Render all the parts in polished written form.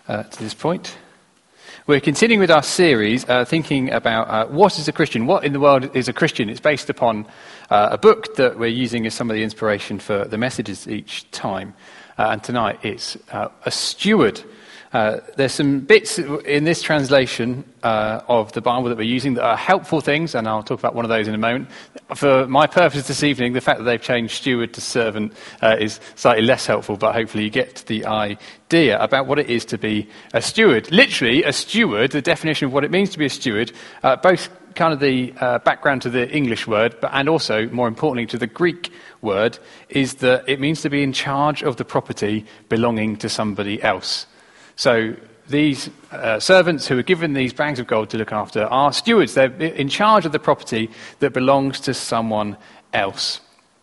to this point. We're continuing with our series, thinking about what is a Christian, what in the world is a Christian. It's based upon a book that we're using as some of the inspiration for the messages each time. And tonight it's a steward. There's some bits in this translation of the Bible that we're using that are helpful things, and I'll talk about one of those in a moment. For my purpose this evening, the fact that they've changed steward to servant is slightly less helpful, but hopefully you get the idea about what it is to be a steward. Literally, a steward, the definition of what it means to be a steward, both kind of the background to the English word, and also, more importantly, to the Greek word, is that it means to be in charge of the property belonging to somebody else. So these servants who are given these bags of gold to look after are stewards. They're in charge of the property that belongs to someone else.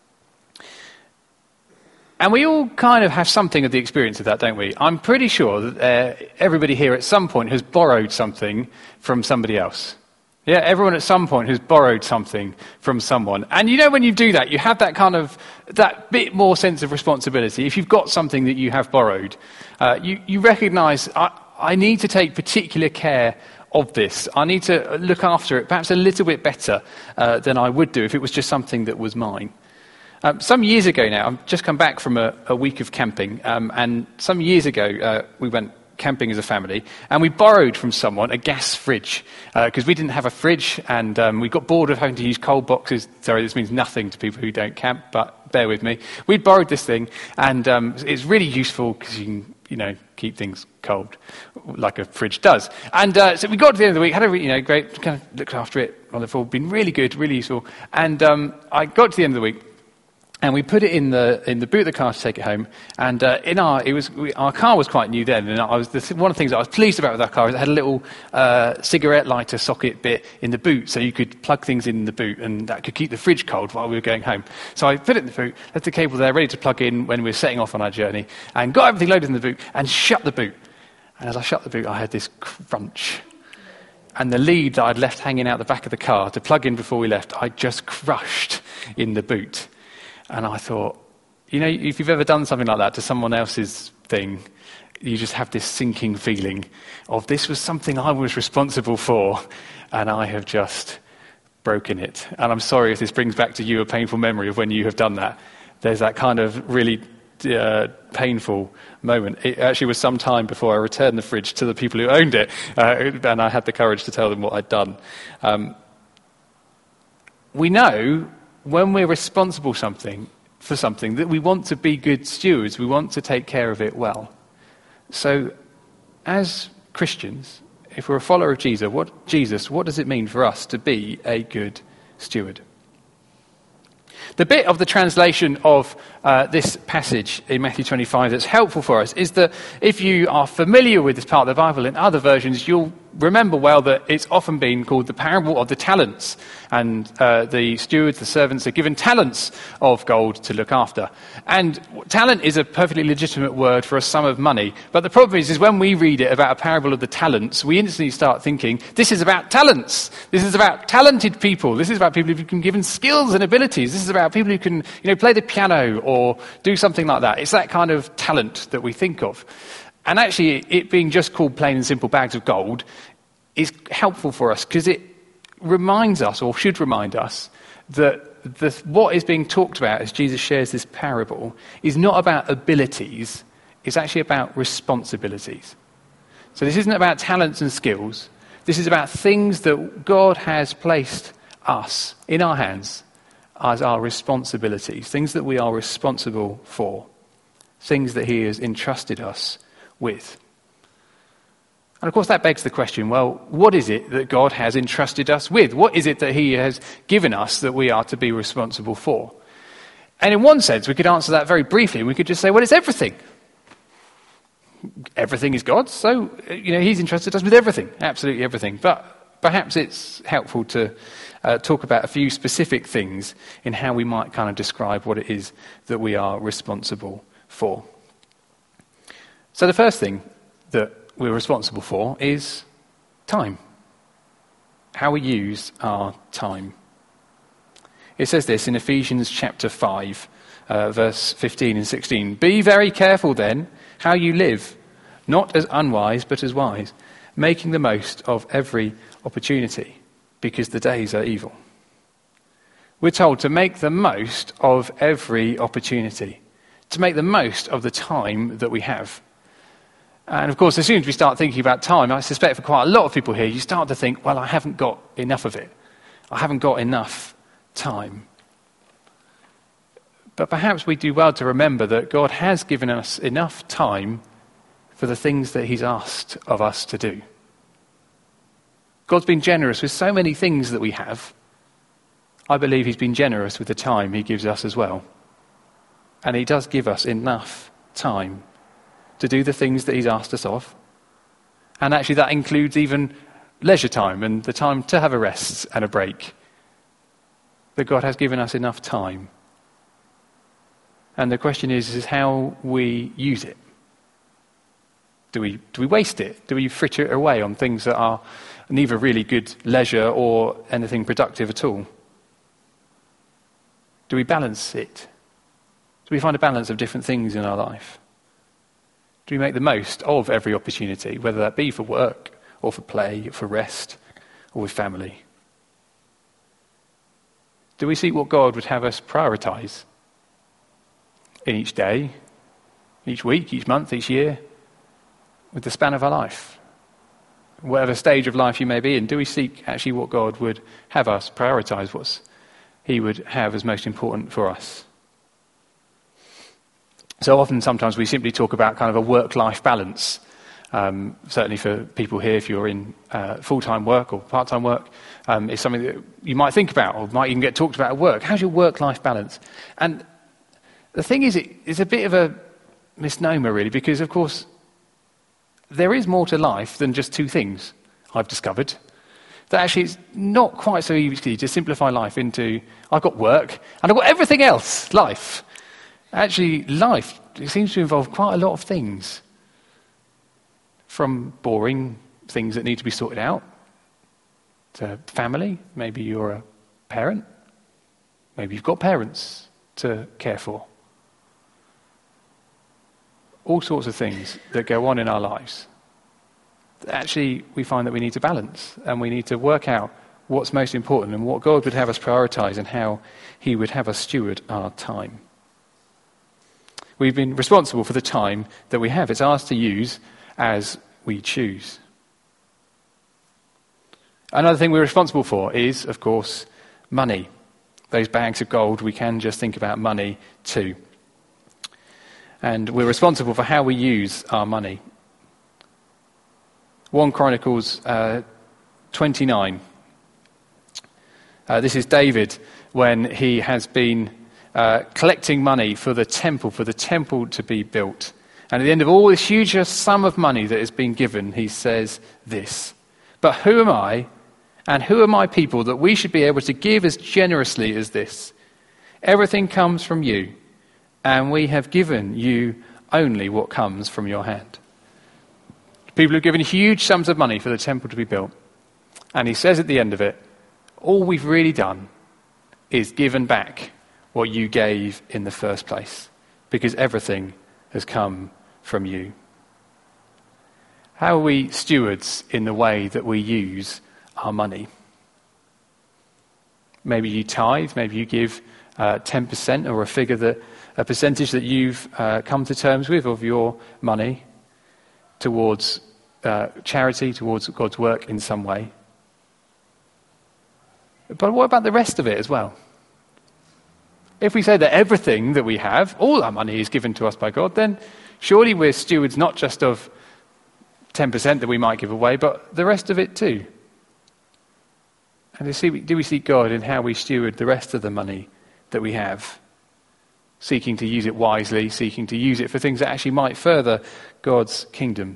And we all kind of have something of the experience of that, don't we? I'm pretty sure that everybody here at some point has borrowed something from somebody else. Yeah, everyone at some point has borrowed something from someone. And you know when you do that, you have that bit more sense of responsibility. If you've got something that you have borrowed, you recognise, I need to take particular care of this. I need to look after it perhaps a little bit better than I would do if it was just something that was mine. Some years ago now, I've just come back from a week of camping, and some years ago we went camping as a family, and we borrowed from someone a gas fridge because we didn't have a fridge, and we got bored of having to use cold boxes. Sorry, this means nothing to people who don't camp, but bear with me. We borrowed this thing, and it's really useful because you can, keep things cold like a fridge does. And so we got to the end of the week, had a great, kind of looked after it on the full, been really good, really useful. And I got to the end of the week, and we put it in the boot of the car to take it home. And our car was quite new then. And one of the things that I was pleased about with our car is it had a little cigarette lighter socket bit in the boot, so you could plug things in the boot, and that could keep the fridge cold while we were going home. So I put it in the boot, left the cable there, ready to plug in when we were setting off on our journey, and got everything loaded in the boot and shut the boot. And as I shut the boot, I had this crunch. And the lead that I'd left hanging out the back of the car to plug in before we left, I just crushed in the boot. And I thought, if you've ever done something like that to someone else's thing, you just have this sinking feeling of this was something I was responsible for, and I have just broken it. And I'm sorry if this brings back to you a painful memory of when you have done that. There's that kind of really painful moment. It actually was some time before I returned the fridge to the people who owned it, and I had the courage to tell them what I'd done. We know when we're responsible for something, that we want to be good stewards, we want to take care of it well. So, as Christians, if we're a follower of Jesus, what does it mean for us to be a good steward? The bit of the translation of this passage in Matthew 25 that's helpful for us is that if you are familiar with this part of the Bible in other versions, you'll remember well that it's often been called the parable of the talents. And the stewards, the servants, are given talents of gold to look after. And talent is a perfectly legitimate word for a sum of money. But the problem is when we read it about a parable of the talents, we instantly start thinking, this is about talents. This is about talented people. This is about people who can be given skills and abilities. This is about people who can, play the piano or do something like that. It's that kind of talent that we think of. And actually, it being just called plain and simple bags of gold is helpful for us because it reminds us, or should remind us, that what is being talked about as Jesus shares this parable is not about abilities, it's actually about responsibilities. So this isn't about talents and skills. This is about things that God has placed us in our hands as our responsibilities, things that we are responsible for, things that he has entrusted us with. And of course that begs the question, well, what is it that God has entrusted us with? What is it that he has given us that we are to be responsible for? And in one sense, we could answer that very briefly. We could just say, well, it's everything. Everything is God's, so, he's entrusted us with everything, absolutely everything. But perhaps it's helpful to talk about a few specific things in how we might kind of describe what it is that we are responsible for. So the first thing that we're responsible for is time. How we use our time. It says this in Ephesians chapter 5, verse 15 and 16. Be very careful then how you live, not as unwise, but as wise, making the most of every opportunity, because the days are evil. We're told to make the most of every opportunity, to make the most of the time that we have. And of course, as soon as we start thinking about time, I suspect for quite a lot of people here, you start to think, well, I haven't got enough of it. I haven't got enough time. But perhaps we do well to remember that God has given us enough time for the things that he's asked of us to do. God's been generous with so many things that we have. I believe he's been generous with the time he gives us as well. And he does give us enough time to do the things that he's asked us of. And actually that includes even leisure time and the time to have a rest and a break. But God has given us enough time. And the question is how we use it. Do we waste it? Do we fritter it away on things that are neither really good leisure or anything productive at all? Do we balance it? Do we find a balance of different things in our life? Do we make the most of every opportunity, whether that be for work or for play, or for rest, or with family? Do we seek what God would have us prioritize in each day, each week, each month, each year, with the span of our life? Whatever stage of life you may be in, do we seek actually what God would have us prioritize, what he would have as most important for us? So often, sometimes we simply talk about kind of a work-life balance. Certainly for people here, if you're in full-time work or part-time work, it's something that you might think about or might even get talked about at work. How's your work-life balance? And the thing is, it's a bit of a misnomer, really, because, of course, there is more to life than just two things, I've discovered. That actually it's not quite so easy to simplify life into, I've got work and I've got everything else, life. Actually, life, it seems to involve quite a lot of things. From boring things that need to be sorted out, to family, maybe you're a parent, maybe you've got parents to care for. All sorts of things that go on in our lives. Actually, we find that we need to balance and we need to work out what's most important and what God would have us prioritize and how he would have us steward our time. We've been responsible for the time that we have. It's ours to use as we choose. Another thing we're responsible for is, of course, money. Those bags of gold, we can just think about money too. And we're responsible for how we use our money. 1 Chronicles 29. This is David when he has been collecting money for the temple to be built. And at the end of all this huge sum of money that has been given, he says this: "But who am I and who are my people that we should be able to give as generously as this? Everything comes from you, and we have given you only what comes from your hand." People have given huge sums of money for the temple to be built. And he says at the end of it, all we've really done is given back what you gave in the first place, because everything has come from you. How are we stewards in the way that we use our money? Maybe you tithe, maybe you give 10% or a percentage that you've come to terms with of your money towards charity, towards God's work in some way. But what about the rest of it as well? If we say that everything that we have, all our money is given to us by God, then surely we're stewards not just of 10% that we might give away, but the rest of it too. And do we seek God in how we steward the rest of the money that we have? Seeking to use it wisely, seeking to use it for things that actually might further God's kingdom.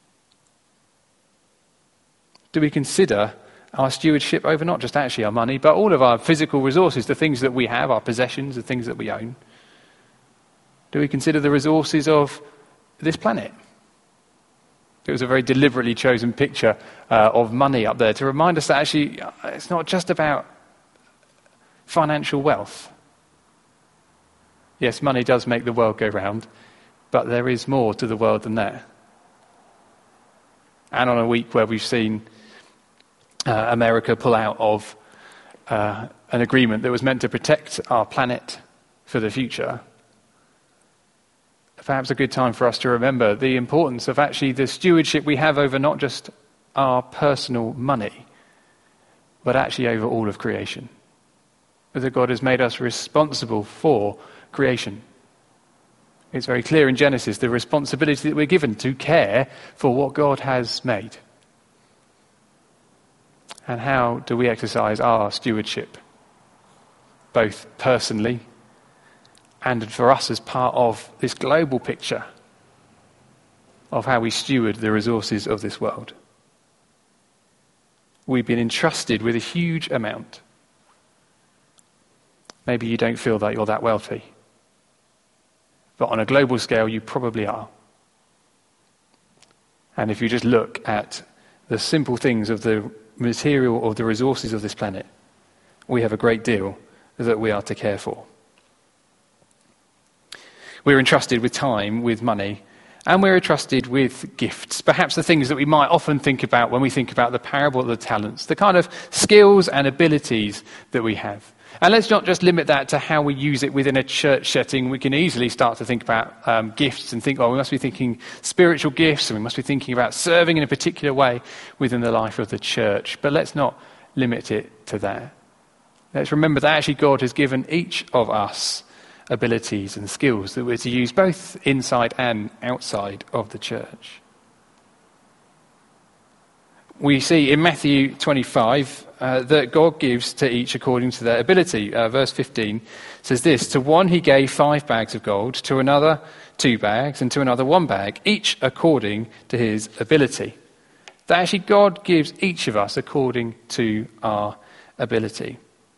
Do we consider our stewardship over not just actually our money, but all of our physical resources, the things that we have, our possessions, the things that we own? Do we consider the resources of this planet? It was a very deliberately chosen picture of money up there to remind us that actually it's not just about financial wealth. Yes, money does make the world go round, but there is more to the world than that. and on a week where we've seen America pull out of an agreement that was meant to protect our planet for the future, perhaps a good time for us to remember the importance of actually the stewardship we have over not just our personal money, but actually over all of creation. That God has made us responsible for creation. It's very clear in Genesis the responsibility that we're given to care for what God has made. And how do we exercise our stewardship, both personally and for us as part of this global picture of how we steward the resources of this world? We've been entrusted with a huge amount. Maybe you don't feel that you're that wealthy, but on a global scale you probably are. And if you just look at the simple things of the material or the resources of this planet, we have a great deal that we are to care for. We're entrusted with time, with money, and we're entrusted with gifts. Perhaps the things that we might often think about when we think about the parable of the talents, the kind of skills and abilities that we have. And let's not just limit that to how we use it within a church setting. We can easily start to think about gifts and think, we must be thinking spiritual gifts, and we must be thinking about serving in a particular way within the life of the church. But let's not limit it to that. Let's remember that actually God has given each of us abilities and skills that we're to use both inside and outside of the church. We see in Matthew 25 that God gives to each according to their ability. Verse 15 says this: to one he gave 5 bags of gold, to another 2 bags, and to another 1 bag, each according to his ability. That actually God gives each of us according to our ability.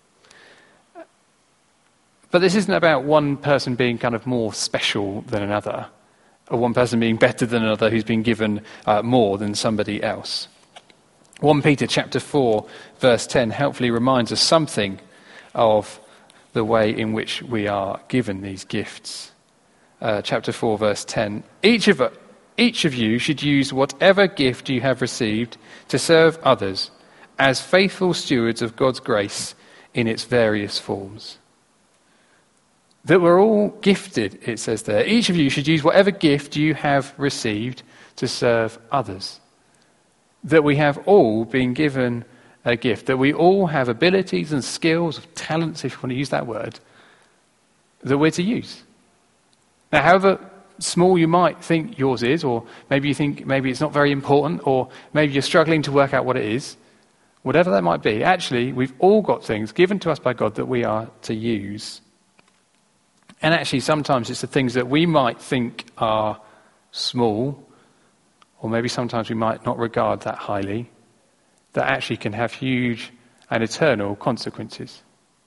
But this isn't about one person being kind of more special than another, or one person being better than another who's been given more than somebody else. 1 Peter chapter 4, verse 10 helpfully reminds us something of the way in which we are given these gifts. Chapter 4, verse 10. Each of you should use whatever gift you have received to serve others as faithful stewards of God's grace in its various forms. That we're all gifted, it says there. Each of you should use whatever gift you have received to serve others. That we have all been given a gift. That we all have abilities and skills, talents, if you want to use that word, that we're to use. Now, however small you might think yours is, or maybe you think maybe it's not very important, or maybe you're struggling to work out what it is, whatever that might be, actually, we've all got things given to us by God that we are to use. And actually, sometimes it's the things that we might think are small, or maybe sometimes we might not regard that highly, that actually can have huge and eternal consequences.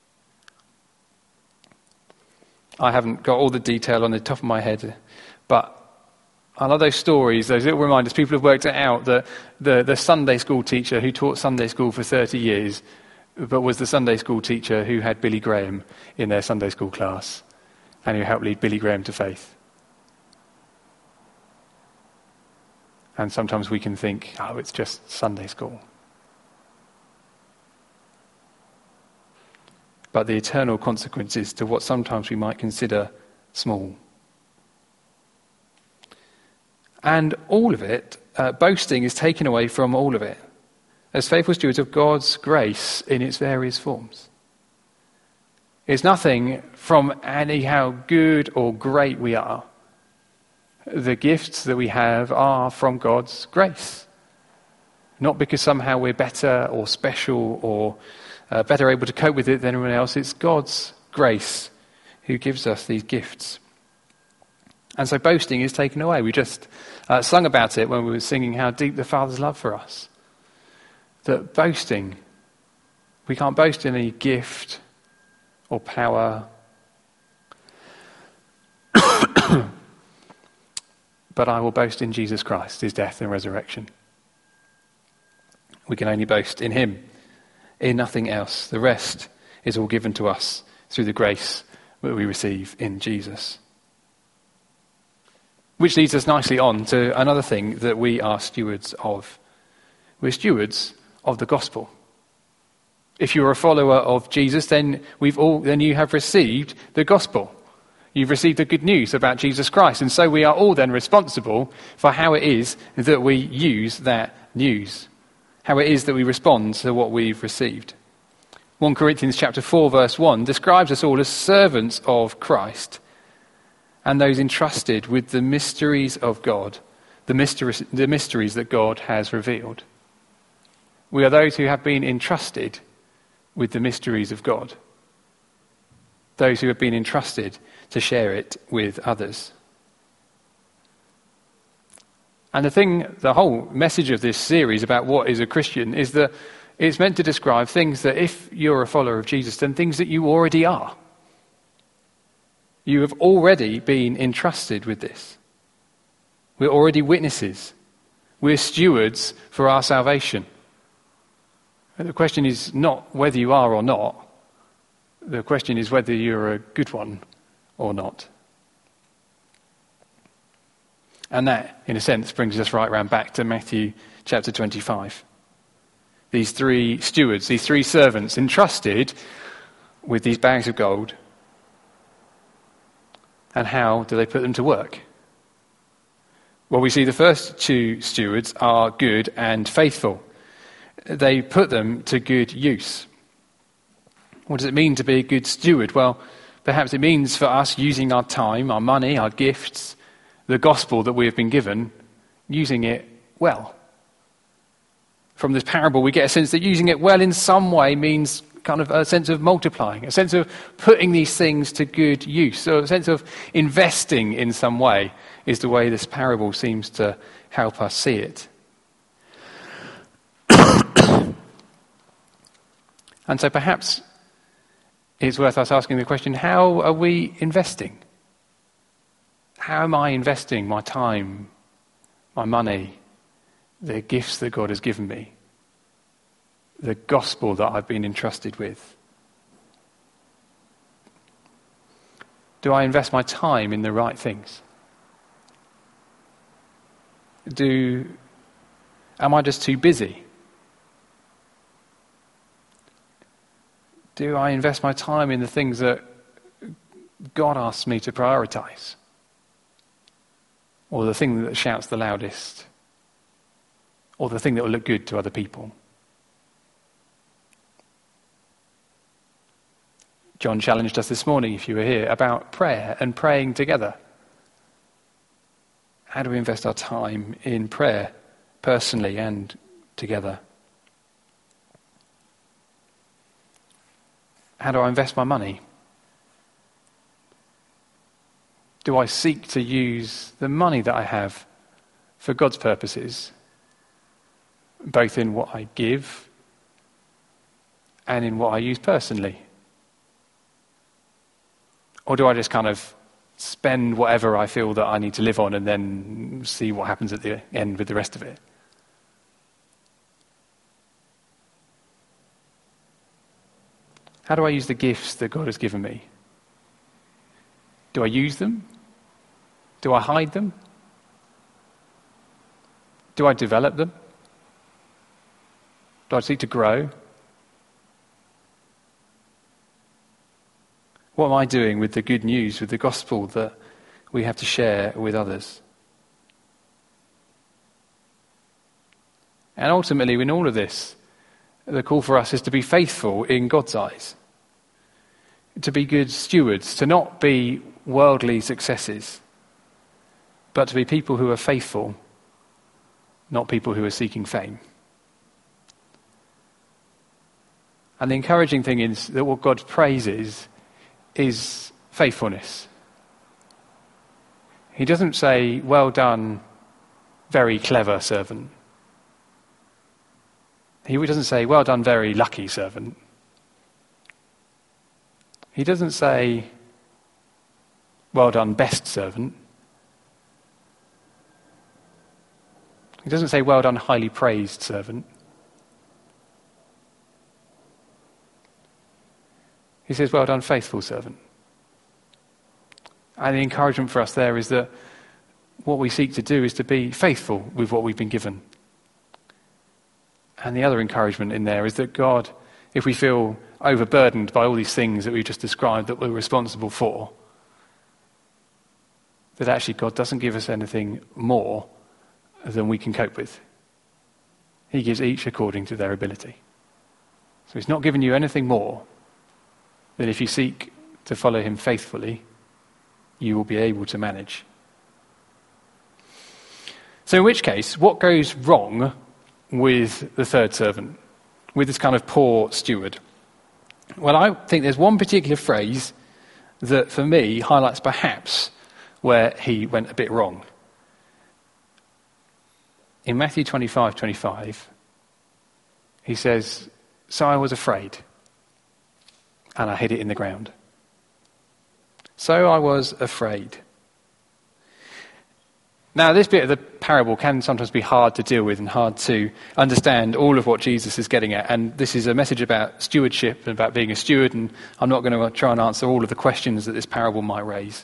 I haven't got all the detail on the top of my head, but I love those stories, those little reminders. People have worked it out that the Sunday school teacher who taught Sunday school for 30 years, but was the Sunday school teacher who had Billy Graham in their Sunday school class, and who helped lead Billy Graham to faith. And sometimes we can think, it's just Sunday school. But the eternal consequences to what sometimes we might consider small. And all of it, boasting is taken away from all of it, as faithful stewards of God's grace in its various forms. It's nothing from any how good or great we are. The gifts that we have are from God's grace. Not because somehow we're better or special or better able to cope with it than anyone else. It's God's grace who gives us these gifts. And so boasting is taken away. We just sung about it when we were singing how deep the Father's love for us. That boasting, we can't boast in any gift or power. But I will boast in Jesus Christ, his death and resurrection. We can only boast in him, in nothing else. The rest is all given to us through the grace that we receive in Jesus. Which leads us nicely on to another thing that we are stewards of. We're stewards of the gospel. If you're a follower of Jesus, then you have received the gospel. You've received the good news about Jesus Christ. And so we are all then responsible for how it is that we use that news, how it is that we respond to what we've received. 1 Corinthians chapter 4, verse 1 describes us all as servants of Christ and those entrusted with the mysteries of God, the mysteries that God has revealed. We are those who have been entrusted with the mysteries of God, those who have been entrusted to share it with others. And the whole message of this series about what is a Christian is that it's meant to describe things that, if you're a follower of Jesus, then things that you already are. You have already been entrusted with this. We're already witnesses. We're stewards for our salvation. And the question is not whether you are or not. The question is whether you're a good one or not. And that, in a sense, brings us right round back to Matthew chapter 25. These three stewards, these three servants entrusted with these bags of gold. And how do they put them to work? Well, we see the first two stewards are good and faithful. They put them to good use. What does it mean to be a good steward? Well, perhaps it means for us using our time, our money, our gifts, the gospel that we have been given, using it well. From this parable, we get a sense that using it well in some way means kind of a sense of multiplying, a sense of putting these things to good use. So a sense of investing in some way is the way this parable seems to help us see it. And so perhaps it's worth us asking the question, how are we investing? How am I investing my time, my money, the gifts that God has given me, the gospel that I've been entrusted with? Do I invest my time in the right things? Am I just too busy? Do I invest my time in the things that God asks me to prioritize? Or the thing that shouts the loudest? Or the thing that will look good to other people? John challenged us this morning, if you were here, about prayer and praying together. How do we invest our time in prayer, personally and together? How do I invest my money? Do I seek to use the money that I have for God's purposes, both in what I give and in what I use personally? Or do I just kind of spend whatever I feel that I need to live on and then see what happens at the end with the rest of it? How do I use the gifts that God has given me? Do I use them? Do I hide them? Do I develop them? Do I seek to grow? What am I doing with the good news, with the gospel that we have to share with others? And ultimately, in all of this, the call for us is to be faithful in God's eyes, to be good stewards, to not be worldly successes, but to be people who are faithful, not people who are seeking fame. And the encouraging thing is that what God praises is faithfulness. He doesn't say, "Well done, very clever servant." He doesn't say, "Well done, very lucky servant." He doesn't say, "Well done, best servant." He doesn't say, "Well done, highly praised servant." He says, "Well done, faithful servant." And the encouragement for us there is that what we seek to do is to be faithful with what we've been given. And the other encouragement in there is that God, if we feel overburdened by all these things that we've just described that we're responsible for, that actually God doesn't give us anything more than we can cope with. He gives each according to their ability. So he's not giving you anything more than if you seek to follow him faithfully, you will be able to manage. So in which case, what goes wrong with the third servant, with this kind of poor steward? Well, I think there's one particular phrase that, for me, highlights perhaps where he went a bit wrong. In Matthew 25:25, he says, "So I was afraid, and I hid it in the ground." So I was afraid. Now, this bit of the parable can sometimes be hard to deal with and hard to understand all of what Jesus is getting at. And this is a message about stewardship and about being a steward, and I'm not going to try and answer all of the questions that this parable might raise.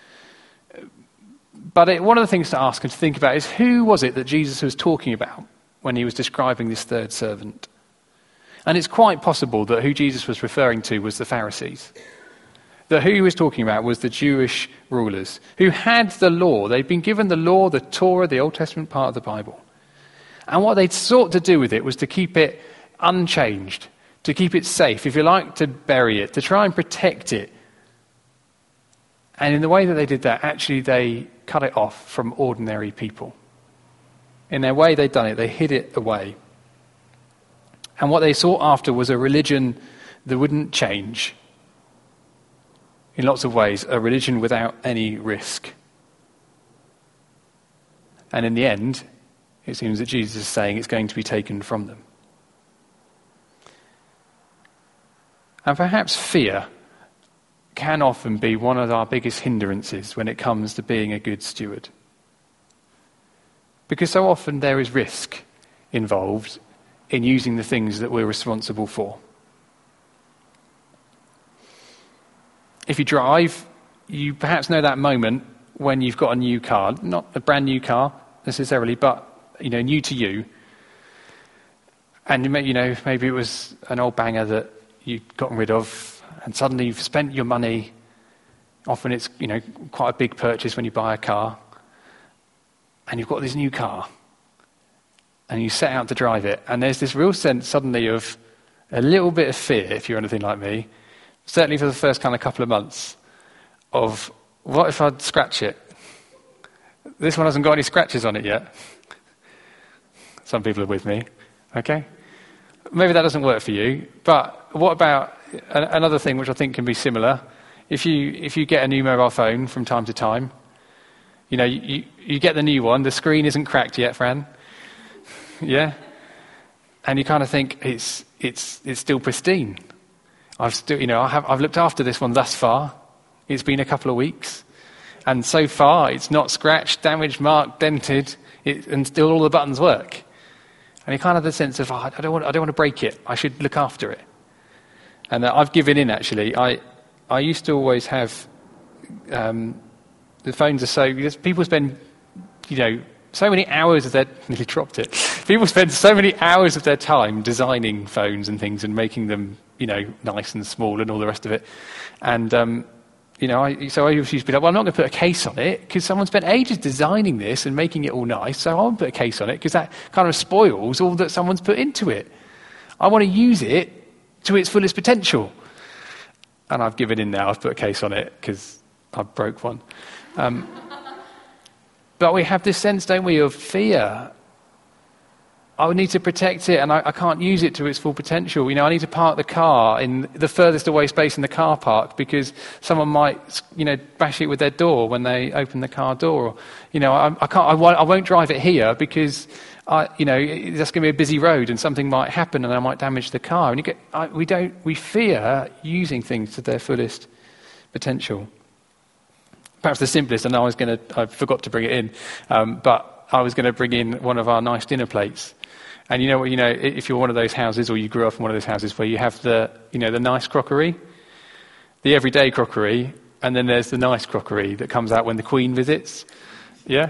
But one of the things to ask and to think about is, who was it that Jesus was talking about when he was describing this third servant? And it's quite possible that who Jesus was referring to was the Pharisees. That who he was talking about was the Jewish rulers who had the law. They'd been given the law, the Torah, the Old Testament part of the Bible. And what they'd sought to do with it was to keep it unchanged, to keep it safe, if you like, to bury it, to try and protect it. And in the way that they did that, actually they cut it off from ordinary people. In their way they'd done it, they hid it away. And what they sought after was a religion that wouldn't change. In lots of ways, a religion without any risk. And in the end, it seems that Jesus is saying it's going to be taken from them. And perhaps fear can often be one of our biggest hindrances when it comes to being a good steward. Because so often there is risk involved in using the things that we're responsible for. If you drive, you perhaps know that moment when you've got a new car, not a brand new car necessarily, but new to you. And maybe it was an old banger that you'd gotten rid of, and suddenly you've spent your money. Often it's quite a big purchase when you buy a car, and you've got this new car, and you set out to drive it, and there's this real sense suddenly of a little bit of fear, if you're anything like me. Certainly for the first kind of couple of months, of what if I'd scratch it? This one hasn't got any scratches on it yet. Some people are with me, okay? Maybe that doesn't work for you, but what about another thing which I think can be similar? If you get a new mobile phone from time to time, you get the new one, the screen isn't cracked yet, Fran. Yeah? And you kind of think it's still pristine. I've looked after this one thus far. It's been a couple of weeks, and so far it's not scratched, damaged, marked, dented, and still all the buttons work. And you kind of have the sense of, I don't want to break it. I should look after it. And I've given in actually. I used to always have the phones are so people spend so many hours of their nearly dropped it. People spend so many hours of their time designing phones and things and making them nice and small and all the rest of it. And, I used to be like, well, I'm not going to put a case on it because someone spent ages designing this and making it all nice, so I won't put a case on it because that kind of spoils all that someone's put into it. I want to use it to its fullest potential. And I've given in now. I've put a case on it because I broke one. But we have this sense, don't we, of fear. I would need to protect it, and I can't use it to its full potential. I need to park the car in the furthest away space in the car park because someone might, bash it with their door when they open the car door. I won't drive it here because, that's going to be a busy road and something might happen and I might damage the car. And we fear using things to their fullest potential. Perhaps the simplest, and I forgot to bring it in, but I was going to bring in one of our nice dinner plates. And if you're one of those houses, or you grew up in one of those houses where you have the nice crockery, the everyday crockery, and then there's the nice crockery that comes out when the Queen visits. Yeah?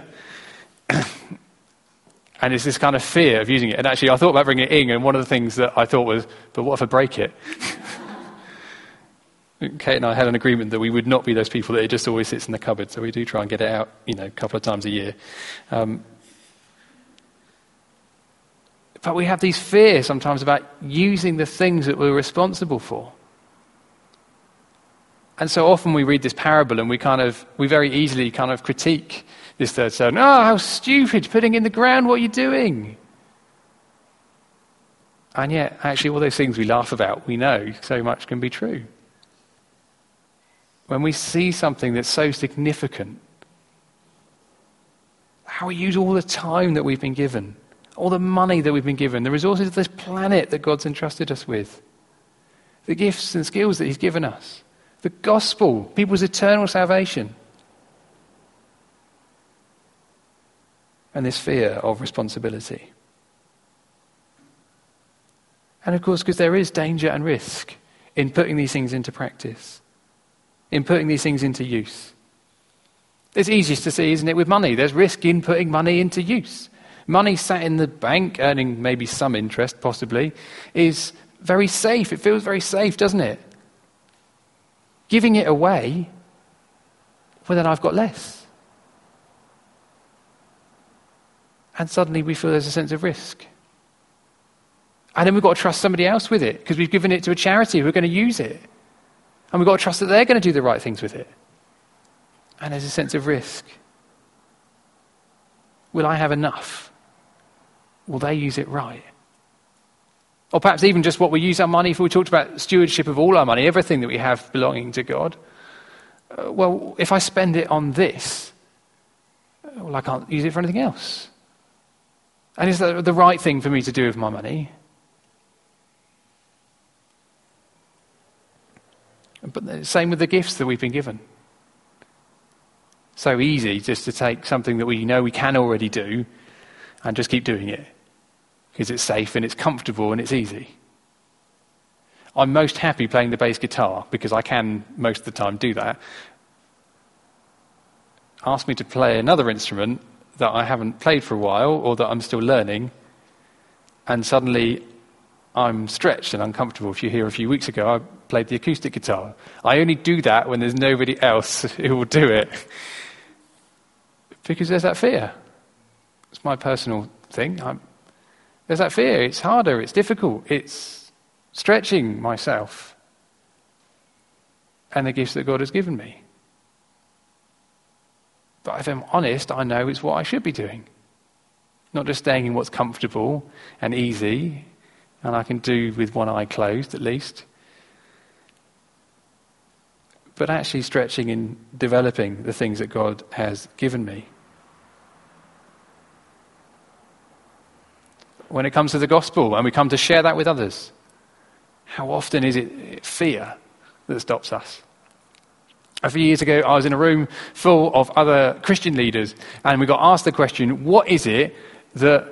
And it's this kind of fear of using it. And actually, I thought about bringing it in, and one of the things that I thought was, but what if I break it? Kate and I had an agreement that we would not be those people that it just always sits in the cupboard, so we do try and get it out, a couple of times a year. But we have these fears sometimes about using the things that we're responsible for. And so often we read this parable and we very easily kind of critique this third son. Oh, how stupid, putting in the ground, what are you doing? And yet, actually, all those things we laugh about, we know so much can be true. When we see something that's so significant, how we use all the time that we've been given, all the money that we've been given, the resources of this planet that God's entrusted us with, the gifts and skills that he's given us, the gospel, people's eternal salvation, and this fear of responsibility. And of course, because there is danger and risk in putting these things into practice, in putting these things into use. It's easiest to see, isn't it, with money? There's risk in putting money into use. Money sat in the bank, earning maybe some interest, possibly, is very safe. It feels very safe, doesn't it? Giving it away, well, then I've got less. And suddenly we feel there's a sense of risk. And then we've got to trust somebody else with it, because we've given it to a charity who are going to use it. And we've got to trust that they're going to do the right things with it. And there's a sense of risk. Will I have enough? Will they use it right? Or perhaps even just what we use our money for. We talked about stewardship of all our money, everything that we have belonging to God. Well, if I spend it on this, well, I can't use it for anything else. And is that the right thing for me to do with my money? But the same with the gifts that we've been given. So easy just to take something that we know we can already do and just keep doing it. Because it's safe and it's comfortable and it's easy. I'm most happy playing the bass guitar because I can most of the time do that. Ask me to play another instrument that I haven't played for a while or that I'm still learning, and suddenly I'm stretched and uncomfortable. If you're here a few weeks ago, I played the acoustic guitar. I only do that when there's nobody else who will do it. Because there's that fear. It's my personal thing. There's that fear. It's harder. It's difficult. It's stretching myself and the gifts that God has given me. But if I'm honest, I know it's what I should be doing. Not just staying in what's comfortable and easy, and I can do with one eye closed at least. But actually stretching in developing the things that God has given me. When it comes to the gospel and we come to share that with others, how often is it fear that stops us? A few years ago, I was in a room full of other Christian leaders, and we got asked the question, what is it that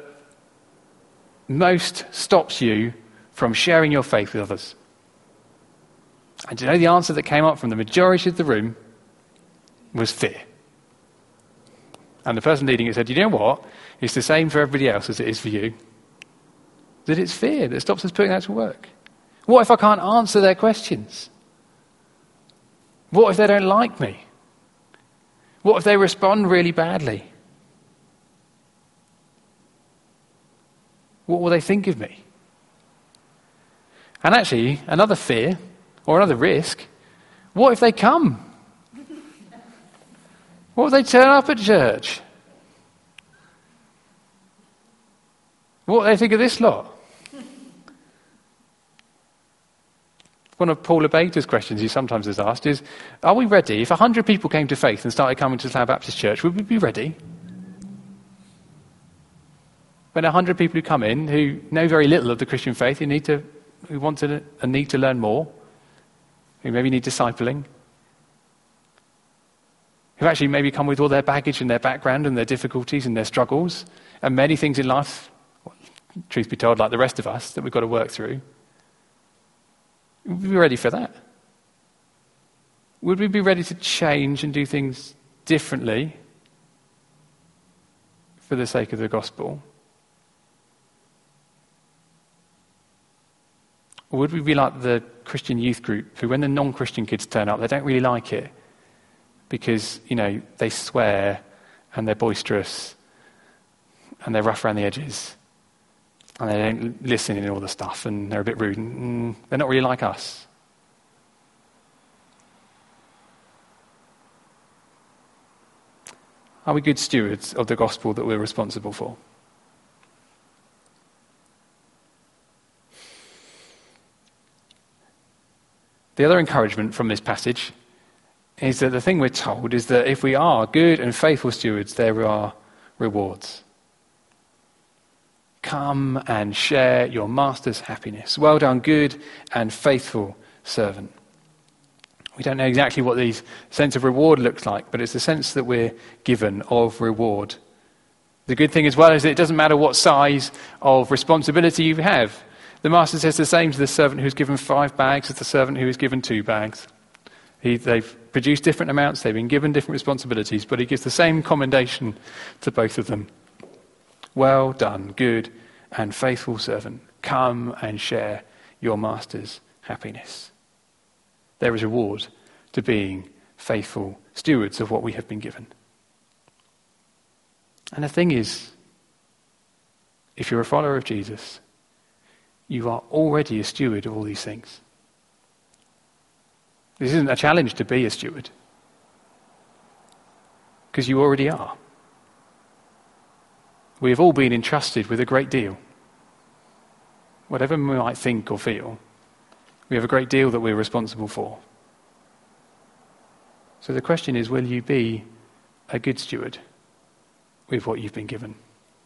most stops you from sharing your faith with others? And do you know the answer that came up from the majority of the room was fear. And the person leading it said, you know what? It's the same for everybody else as it is for you. That it's fear that stops us putting that to work. What if I can't answer their questions? What if they don't like me? What if they respond really badly? What will they think of me? And actually, another fear, or another risk, what if they come? What if they turn up at church? What do they think of this lot? One of Paul Abata's questions he sometimes is asked is, are we ready? If 100 people came to faith and started coming to Slough Baptist Church, would we be ready? When 100 people who come in who know very little of the Christian faith, who want to and need to learn more, who maybe need discipling, who actually maybe come with all their baggage and their background and their difficulties and their struggles and many things in life, truth be told, like the rest of us, that we've got to work through. Would we be ready for that? Would we be ready to change and do things differently for the sake of the gospel? Or would we be like the Christian youth group who, when the non-Christian kids turn up, they don't really like it because, they swear and they're boisterous and they're rough around the edges and they don't listen in all the stuff and they're a bit rude and they're not really like us? Are we good stewards of the gospel that we're responsible for? The other encouragement from this passage is that the thing we're told is that if we are good and faithful stewards, there are rewards. Come and share your master's happiness. Well done, good and faithful servant. We don't know exactly what the sense of reward looks like, but it's the sense that we're given of reward. The good thing as well is that it doesn't matter what size of responsibility you have. The master says the same to the servant who's given 5 bags as the servant who is given 2 bags. They've produced different amounts, they've been given different responsibilities, but he gives the same commendation to both of them. Well done, good and faithful servant. Come and share your master's happiness. There is reward to being faithful stewards of what we have been given. And the thing is, if you're a follower of Jesus, you are already a steward of all these things. This isn't a challenge to be a steward, because you already are. We have all been entrusted with a great deal. Whatever we might think or feel, we have a great deal that we're responsible for. So the question is, will you be a good steward with what you've been given?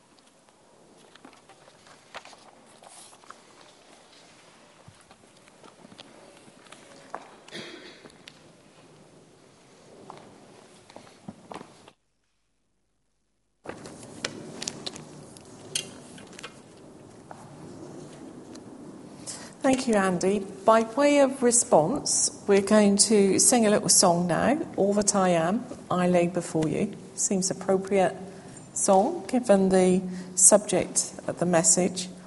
Thank you, Andy. By way of response, we're going to sing a little song now, All That I Am, I Lay Before You. Seems appropriate song, given the subject of the message.